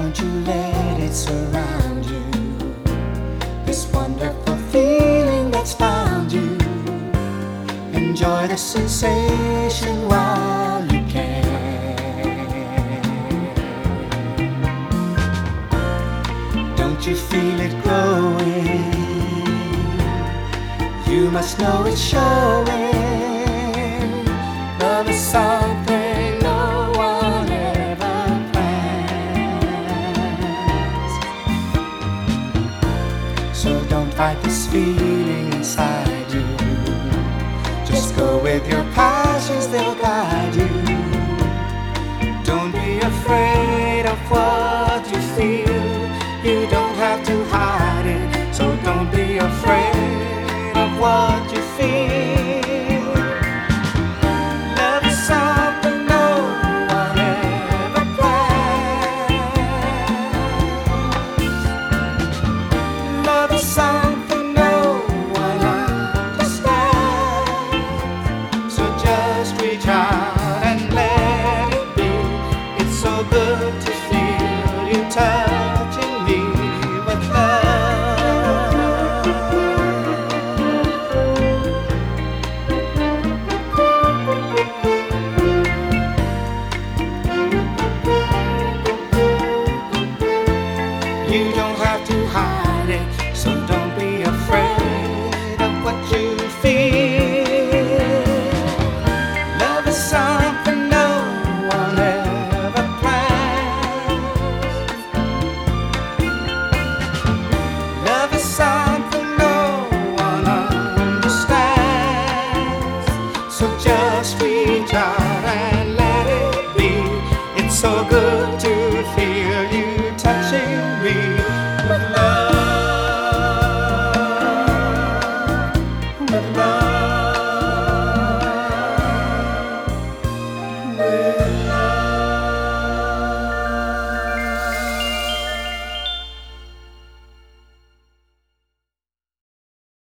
Won't you let it surround you? This wonderful feeling that's found you. Enjoy the sensation while you can. Don't you feel it growing? You must know it's showing. Love is something no one ever plans. So don't fight this feeling inside you. Just go with your passions, they'll guide you. Don't be afraid of what you feel. You don't have to hide it. So don't be afraid of what you feel. Love is something no one ever plans. Love is something no one understands. So just reach out and let it be. It's so good to feel you touching me with love. You don't have to hide it, so don't be afraid of what you feel. Love is something no one ever plans. Love is something no one understands. So just reach out and let it be. It's so good to feel